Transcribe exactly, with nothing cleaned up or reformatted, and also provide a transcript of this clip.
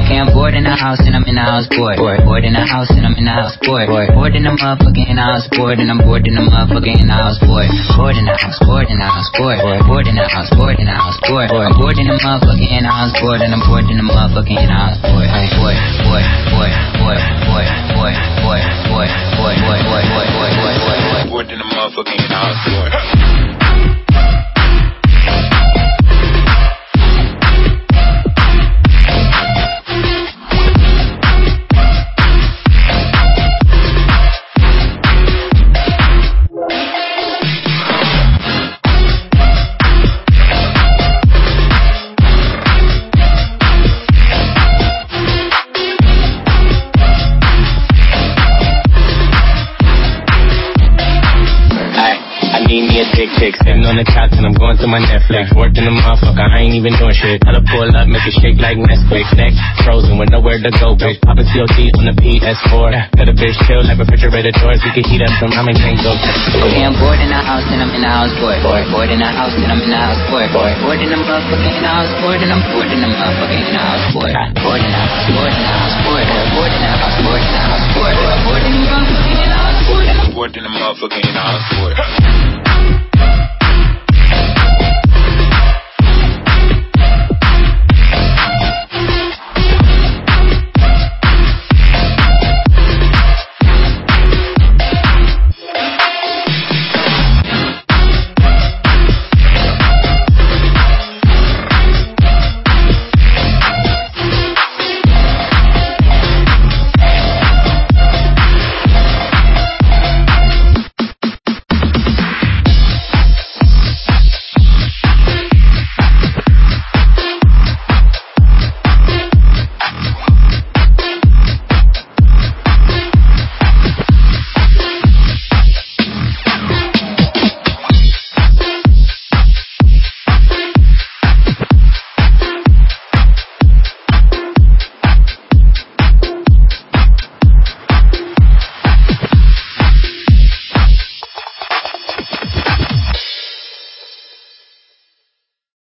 Okay, I'm bored in the house and I'm in the house bored. Bored, bored in the house and I'm in the house bored. Bored, bored in the motherfucking house bored and I'm bored in the motherfucking house bored. Bored in the house, bored in the house bored. Bored, bored in the house, bored in the house bored. I'm bored in the motherfucking house bored and I'm bored in the motherfucking house bored. I'm bored, bored, bored, bored, bored, bored, bored, bored, bored, bored, bored, bored, bored, bored, bored, bored, bored in the motherfucking house bored. Sitting on the couch and I'm going through my Netflix. Working the motherfucker, I ain't even doing shit. Tell her pull up, make it shake like Nesquik. Next, frozen with nowhere to go, bitch. Poppin' C O D on the P S four. Let a bitch chill like refrigerator doors. We can heat up some ramen, can't go. Okay, I'm bored in the house and I'm in the house bored. Bored, bored in the house and I'm in the house bored. Bored, bored in the motherfucking house bored and I'm bored in the motherfucking house bored. Bored in the house, bored in the house bored. Bored in the house, bored in the house bored. Bored in the motherfucking house bored and I'm bored in the motherfucking house bored.